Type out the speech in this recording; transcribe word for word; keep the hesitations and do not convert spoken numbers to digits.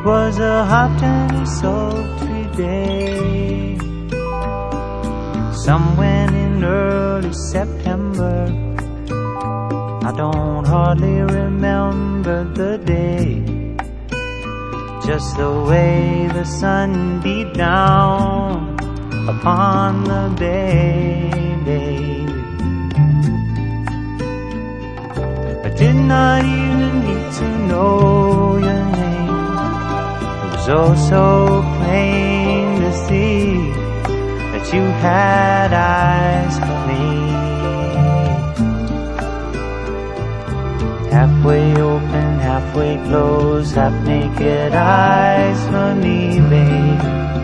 was a hot and sultry day, somewhere in early September. I don't hardly remember the day, just the way the sun beat down upon the bay, baby. I did not even need to know your name. It was oh so plain to see that you had eyes for me. Halfway open, halfway closed, half naked eyes for me, babe.